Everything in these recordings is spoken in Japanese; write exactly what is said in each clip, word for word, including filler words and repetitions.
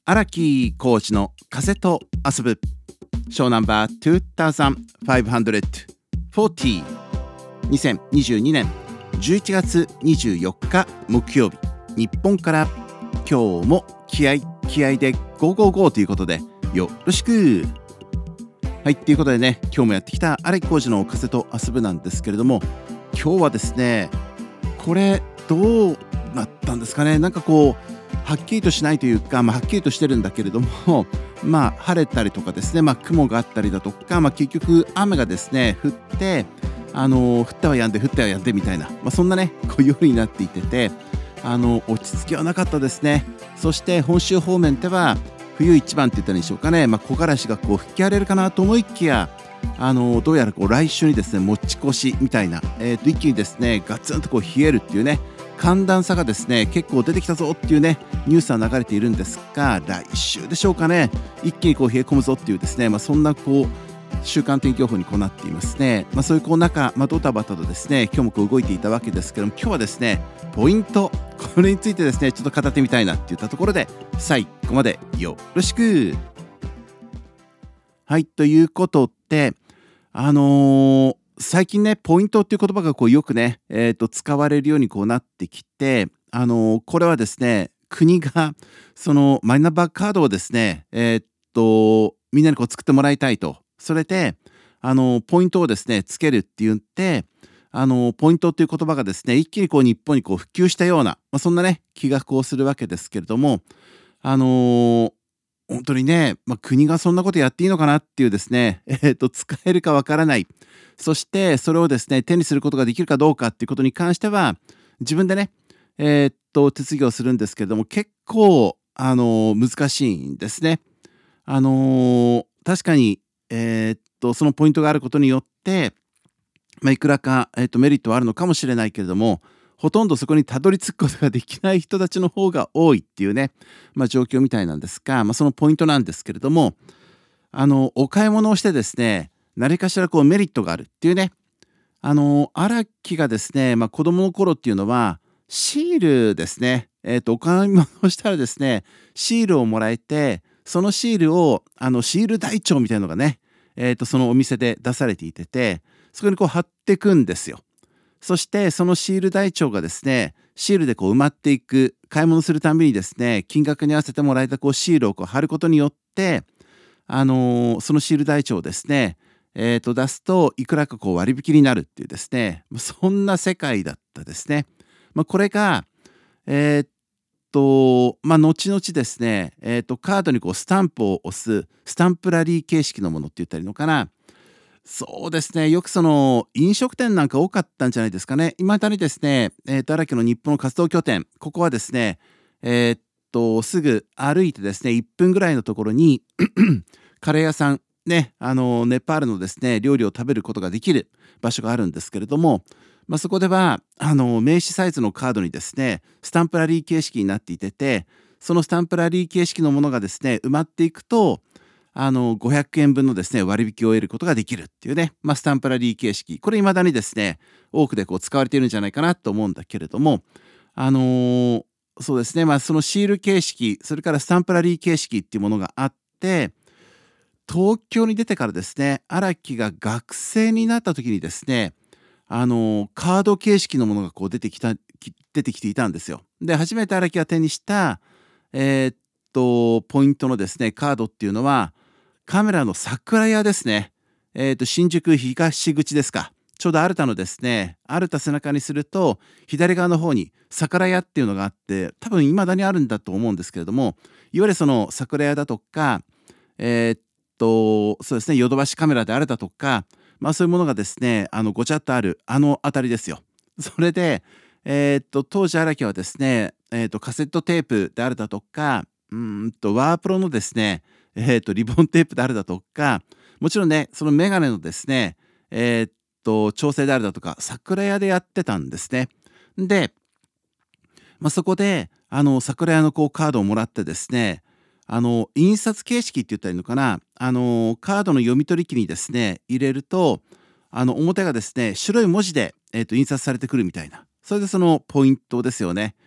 荒木コーチの風と遊ぶショーナンバーにせんにじゅうにねんじゅういちがつにじゅうよっか木曜日、日本から今日も気合い気合いでゴーゴーゴーということでよろしく。はいということでね、今日もやってきた荒木コーチの風と遊ぶなんですけれども、今日はですね、これどうなったんですかね。なんかこうはっきりとしないというか、まあ、はっきりとしてるんだけれども、まあ晴れたりとかですね、まあ、雲があったりだとか、まあ、結局雨がですね降って、あの降ってはやんで降ってはやんでみたいな、まあ、そんなねこう夜になっていてて、あの落ち着きはなかったですね。そして本州方面では冬一番って言ったらいいんでしょうかね、まあ、木枯らしがこう吹き荒れるかなと思いきや、あのどうやらこう来週にですね持ち越しみたいな、えー、と一気にですねガツンとこう冷えるっていうね、寒暖差がですね結構出てきたぞっていうねニュースは流れているんですが、来週でしょうかね、一気にこう冷え込むぞっていうですね、まあ、そんなこう週間天気予報にこうなっていますね。まあ、そういうこう中、まあ、ドタバタとですね今日もこう動いていたわけですけども、今日はですねポイント、これについてですねちょっと語ってみたいなっていったところで、最後までよろしく。はいということで、あのー最近ねポイントっていう言葉がこうよくね、えー、と使われるようにこうなってきて、あのーこれはですね国がそのマイナンバーカードをですね、えー、とみんなにこう作ってもらいたいと、それであのーポイントをですねつけるって言って、あのーポイントっていう言葉がですね一気にこう日本にこう普及したような、まあ、そんなね気がこうするわけですけれども、あのー本当にね、まあ、国がそんなことやっていいのかなっていうですね、えー、と使えるかわからない、そしてそれをですね手にすることができるかどうかっていうことに関しては自分でね、えー、と手続きをするんですけれども、結構、あのー難しいんですね。あのー確かに、えー、とそのポイントがあることによって、まあ、いくらか、えー、とメリットはあるのかもしれないけれども、ほとんどそこにたどり着くことができない人たちの方が多いっていうね、まあ、状況みたいなんですが、まあ、そのポイントなんですけれども、あのお買い物をしてですね何かしらこうメリットがあるっていうね、あの荒木がですね、まあ、子供の頃っていうのはシールですね、えー、とお買い物をしたらですねシールをもらえて、そのシールをあのシール台帳みたいなのがね、えー、とそのお店で出されていてて、そこにこう貼っていくんですよ。そしてそのシール台帳がですねシールでこう埋まっていく、買い物するたびにですね金額に合わせてもらえたこうシールをこう貼ることによって、あのーそのシール台帳をですね、えー、と出すといくらかこう割引になるっていうですね、そんな世界だったですね。まあ、これがえーっとまあ後々ですね、えーっとカードにこうスタンプを押すスタンプラリー形式のものって言ったらいいのかな。そうですね、よくその飲食店なんか多かったんじゃないですかね。今だにですね、えー、と荒木の日本の活動拠点、ここはですね、えーっとすぐ歩いてですねいっぷんぐらいのところにカレー屋さんね、あのネパールのですね料理を食べることができる場所があるんですけれども、まあ、そこではあの名刺サイズのカードにですねスタンプラリー形式になっていてて、そのスタンプラリー形式のものがですね埋まっていくと、あのごひゃくえんぶんのですね割引を得ることができるっていうね、まあ、スタンプラリー形式、これ未だにですね多くでこう使われているんじゃないかなと思うんだけれども、あのーそうですね、まあ、そのシール形式、それからスタンプラリー形式っていうものがあって、東京に出てからですね荒木が学生になった時にですね、あのーカード形式のものがこう出てきたき出てきていたんですよ。で初めて荒木が手にしたえーっとポイントのですねカードっていうのはカメラの桜屋ですね。えーっと新宿東口ですか。ちょうどアルタのですねアルタ背中にすると左側の方に桜屋っていうのがあって、多分未だにあるんだと思うんですけれども、いわゆるその桜屋だとか、えーっとそうですねヨドバシカメラであるだとか、まあそういうものがですねあのごちゃっとあるあの辺りですよ。それでえーっと当時荒木はですね、えーっとカセットテープであるだとか、うーんとワープロのですねえーっとリボンテープであるだとか、もちろんねそのメガネのですねえーっと調整であるだとか桜屋でやってたんですね。で、まあ、そこであの桜屋のこうカードをもらってですね、あの印刷形式って言ったらいいのかな、あのカードの読み取り機にですね入れると、あの表がですね白い文字で、えー、と印刷されてくるみたいな、それでそのポイントですよね。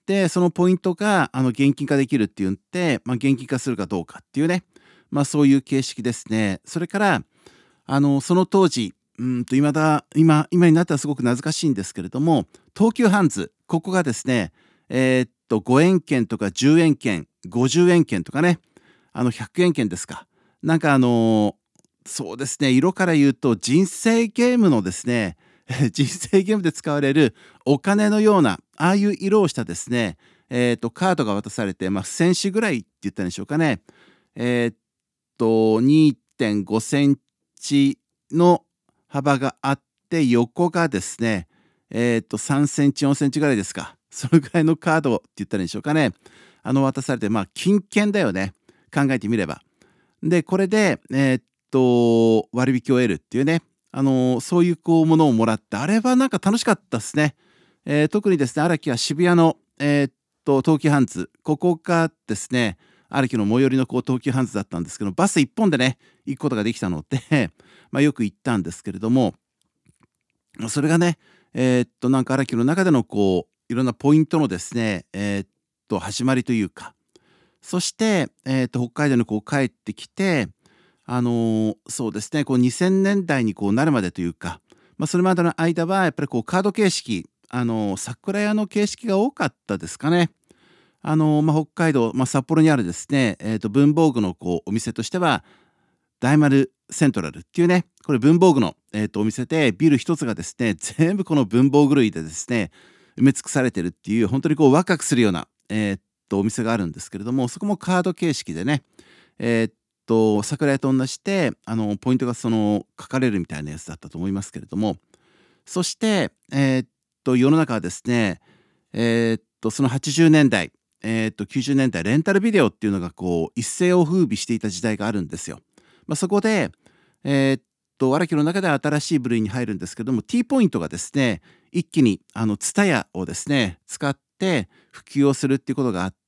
で、そのポイントがあの現金化できるっていうんで、まあ、現金化するかどうかっていうね、まあ、そういう形式ですね。それから、あの、その当時、うんと今だ今今になったらすごく懐かしいんですけれども、東急ハンズ、ここがですね、えーっと、ごえん券とかじゅうえん券、ごじゅうえん券とかね、あのひゃくえん券ですか。なんかあの、そうですね、色から言うと人生ゲームのですね、人生ゲームで使われるお金のような、ああいう色をしたですね、えーっと、カードが渡されて、まあ、せん紙ぐらいって言ったんでしょうかね。えーっと、にてんごセンチの幅があって、横がですね、えーっと、さんセンチ、よんセンチぐらいですか。それぐらいのカードって言ったらいいんでしょうかね。あの、渡されて、まあ、金券だよね。考えてみれば。で、これで、えーっと、割引を得るっていうね、あの、そういうこうものをもらって、あれはなんか楽しかったですね。えー特にですね、荒木は渋谷の、えーっと、東急ハンズ、ここがですね、荒木の最寄りのこう東急ハンズだったんですけど、バスいっぽんでね、行くことができたので、まあ、よく行ったんですけれども、それがね、えーっと、なんか荒木の中でのこう、いろんなポイントのですね、えーっと、始まりというか、そして、えーっと、北海道にこう帰ってきて、あのーそうですね、こうにせんねんだいにこうなるまでというか、まあ、それまでの間はやっぱりこうカード形式、あのー桜屋の形式が多かったですかね。あのーまあ、北海道、まあ、札幌にあるですね、えーと文房具のこうお店としては大丸セントラルっていうね、これ文房具の、えーとお店で、ビル一つがですね、全部この文房具類でですね、埋め尽くされてるっていう、本当にこうワクワクするような、えーとお店があるんですけれども、そこもカード形式でね、えーっと桜屋と同じで、あのポイントがその書かれるみたいなやつだったと思いますけれども、そして、えーっと世の中はですね、えーっとそのはちじゅうねんだい、えーっときゅうじゅうねんだい、レンタルビデオっていうのがこう一世を風靡していた時代があるんですよ。まあ、そこで、えーっと荒木の中では新しい部類に入るんですけども、 T ポイントがですね、一気にあの ツタヤ をですね使って普及をするっていうことがあって、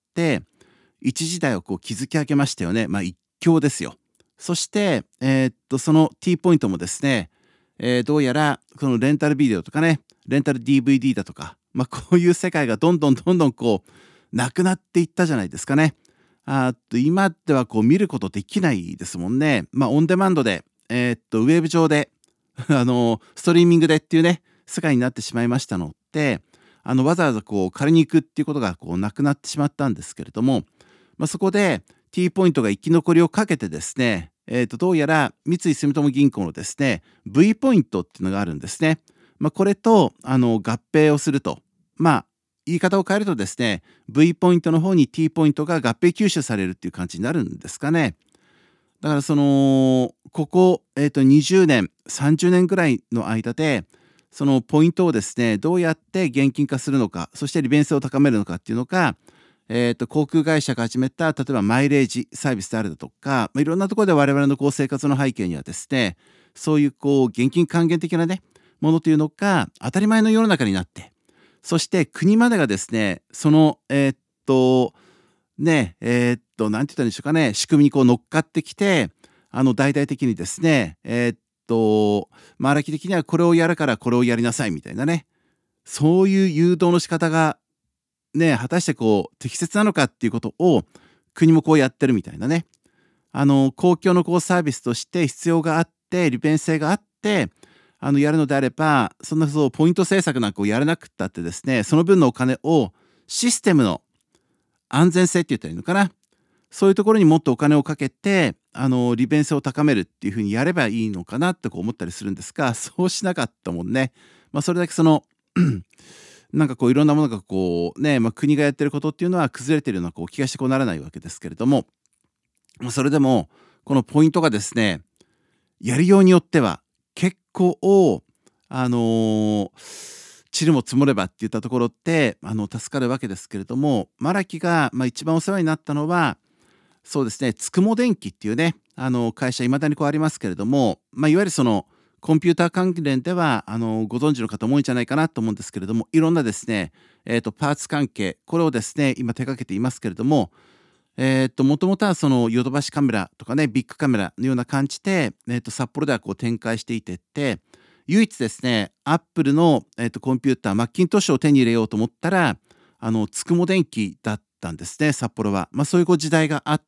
一時代をこう築き上げましたよね。まあ一強ですよ。そして、えーっとその T ポイントもですね、えーどうやらこのレンタルビデオとかね、レンタル ディーブイディー だとか、まあ、こういう世界がどんどんどんどんこうなくなっていったじゃないですかね。あーっと今ではこう見ることできないですもんね。まあオンデマンドで、えーっとウェブ上であのストリーミングでっていうね世界になってしまいましたので、あのわざわざこう借りに行くっていうことがこうなくなってしまったんですけれども、まあ、そこで T ポイントが生き残りをかけてですね、えー、とどうやら三井住友銀行のですね V ポイントっていうのがあるんですね。まあ、これとあの合併をすると、まあ言い方を変えるとですね V ポイントの方に T ポイントが合併吸収されるっていう感じになるんですかね。だからそのここ、えー、とにじゅうねんさんじゅうねんぐらいの間で、そのポイントをですねどうやって現金化するのか、そして利便性を高めるのかっていうのが、えー、と航空会社が始めた例えばマイレージサービスであるだとか、まあ、いろんなところで我々のこう生活の背景にはですね、そういうこう現金還元的なねものというのが当たり前の世の中になって、そして国までがですねそのえーっとねえーっとなんて言ったらいいんでしょうかね、仕組みにこう乗っかってきて、あの大々的にですね、えーっとまあ荒木的にはこれをやるからこれをやりなさいみたいなね、そういう誘導の仕方がね、果たしてこう適切なのかっていうことを国もこうやってるみたいなね。あの公共のこうサービスとして必要があって利便性があって、あのやるのであれば、そんなそうポイント政策なんかをやらなくったってですね、その分のお金をシステムの安全性って言ったらいいのかな、そういうところにもっとお金をかけて、あの利便性を高めるっていうふうにやればいいのかなってこう思ったりするんですが、そうしなかったもんね。まあ、それだけそのなんかこういろんなものがこうね、まあ、国がやってることっていうのは崩れてるようなこう気がしてこうならないわけですけれども、まあ、それでもこのポイントがですね、やりようによっては結構あのー散るも積もればっていったところってあの助かるわけですけれども、マラキが、まあ、一番お世話になったのはそうですね、つくも電機っていうねあの会社いまだにこうありますけれども、まあ、いわゆるそのコンピューター関連ではあのご存知の方も多いんじゃないかなと思うんですけれども、いろんなですね、えー、とパーツ関係これをですね今手掛けていますけれども、えー、ともともとはそのヨドバシカメラとかねビッグカメラのような感じで、えー、と札幌ではこう展開していてって、唯一ですねアップルの、えー、とコンピューターマッキントッシュを手に入れようと思ったら、 あのつくも電機だったんですね、札幌は。まあ、そういうこう時代があって、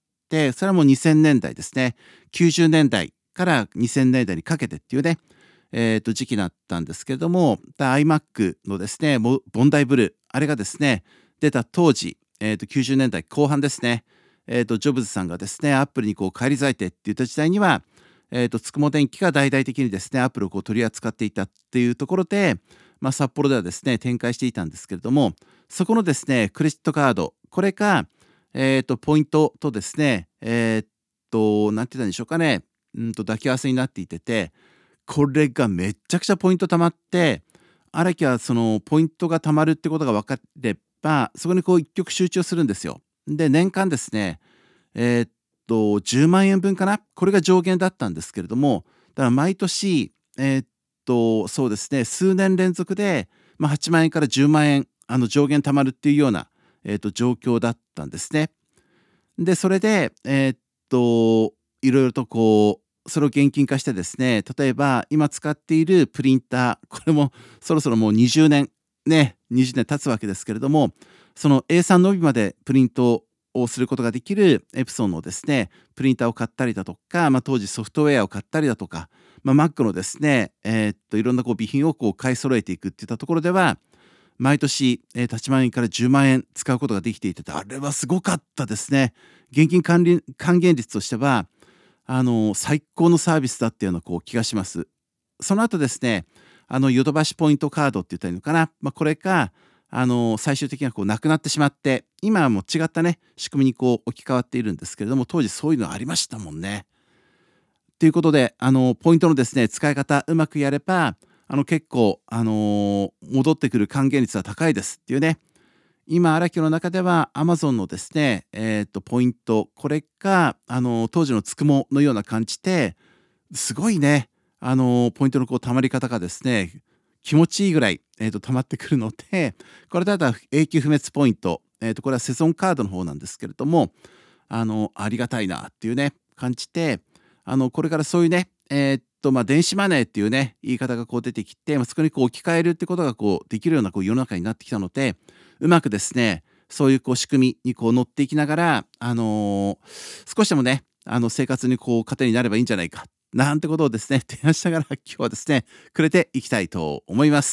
それはもうにせんねんだいですね。きゅうじゅうねんだいからにせんねんだいにかけてっていうね、えー、と時期だったんですけれども、iMac のですね、ボンダイブルー、あれがですね、出た当時、えー、ときゅうじゅうねんだいこう半ですね、えー、とジョブズさんがですね、アップルにこう返り咲いてって言った時代には、えー、とつくも電機が大々的にですね、アップルをこう取り扱っていたっていうところで、まあ、札幌ではですね、展開していたんですけれども、そこのですね、クレジットカード、これが、えー、とポイントとですね、えー、と、なんて言ったんでしょうかね、うんと抱き合わせになっていてて、これがめっちゃくちゃポイント貯まって、荒木はそのポイントが貯まるってことが分かれば、そこにこう一極集中するんですよ。で、年間ですね、えーっと、じゅうまんえんぶんかな、これが上限だったんですけれども、だから毎年、えーっと、そうですね、数年連続で、まあ、はちまんえんからじゅうまんえん、あの上限貯まるっていうような、えーっと、状況だったんですね。で、それで、えーっと、いろいろとこう、それを現金化してですね、例えば今使っているプリンター、これもそろそろもうにじゅうねん、ね、にじゅうねん経つわけですけれども、その エースリー のみまでプリントをすることができるエプソンのですね、プリンターを買ったりだとか、まあ、当時ソフトウェアを買ったりだとか、まあ、Mac のですね、えーっといろんなこう備品をこう買い揃えていくっていったところでは、毎年、えー、はちまんえんからじゅうまんえん使うことができていて、あれはすごかったですね。現金還元還元率としては、あの最高のサービスだっていうようなこう気がします。その後ですね、あのヨドバシポイントカードって言ったらいいのかな、まあ、これがあの最終的にはこうなくなってしまって、今はもう違ったね仕組みにこう置き換わっているんですけれども、当時そういうのありましたもんね。ということで、あのポイントのですね使い方うまくやれば、あの結構、あのー戻ってくる還元率は高いですっていうね。今荒木の中では Amazon のですね、えー、とポイント、これがあの当時のつくものような感じですごいね、あのポイントのこう溜まり方がですね気持ちいいぐらい、えー、と溜まってくるので、これだったら永久不滅ポイント、えー、とこれはセゾンカードの方なんですけれども、あのありがたいなっていうね感じで、あのこれからそういうね、えーっとまあ、電子マネーっていうね言い方がこう出てきて、まあ、そこにこう置き換えるってことがこうできるようなこう世の中になってきたので、うまくですねそういうこう仕組みにこう乗っていきながら、あのー少しでもねあの生活にこう糧になればいいんじゃないかなんてことをですね提案しながら今日はですねくれていきたいと思います。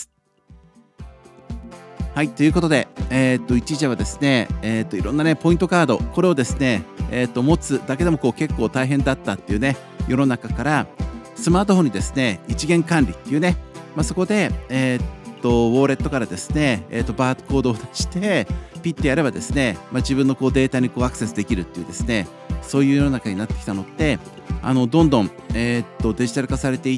はい、ということで、えーっと一時はですね、えーっといろんなねポイントカード、これをですね、えーっと持つだけでもこう結構大変だったっていうね世の中から、スマートフォンにですね一元管理っていうね、まあ、そこで、えーっとウォーレットからですね、えーっとバーコードを出してピッてやればですね、まあ、自分のこうデータにこうアクセスできるっていうですね、そういう世の中になってきたので、あのどんどん、えーっとデジタル化されていって、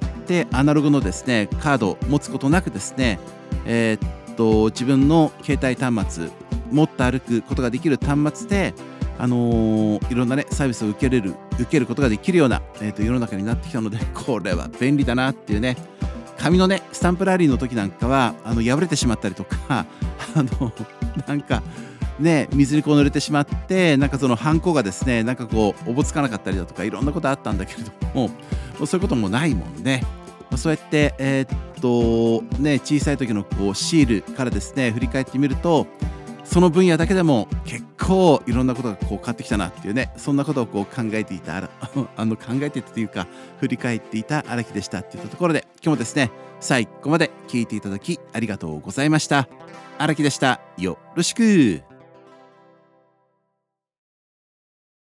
アナログのですねカードを持つことなくですね、えーっとと自分の携帯端末、持って歩くことができる端末で、あのーいろんなねサービスを受けれる受けることができるような、えー、と世の中になってきたので、これは便利だなっていうね。紙のねスタンプラリーの時なんかはあの破れてしまったりとか、あのなんかね水にこう濡れてしまって、なんかそのハンコがですねなんかこうおぼつかなかったりだとか、いろんなことあったんだけれども、もうそういうこともないもんね。まあそうやって、えーっとね、小さい時のこうシールからですね振り返ってみると、その分野だけでも結構いろんなことがこう変わってきたなっていうね、そんなことをこう考えていたあらあの考えていたというか振り返っていた荒木でしたっていったところで、今日もですね最後まで聞いていただきありがとうございました。荒木でした。よろしく。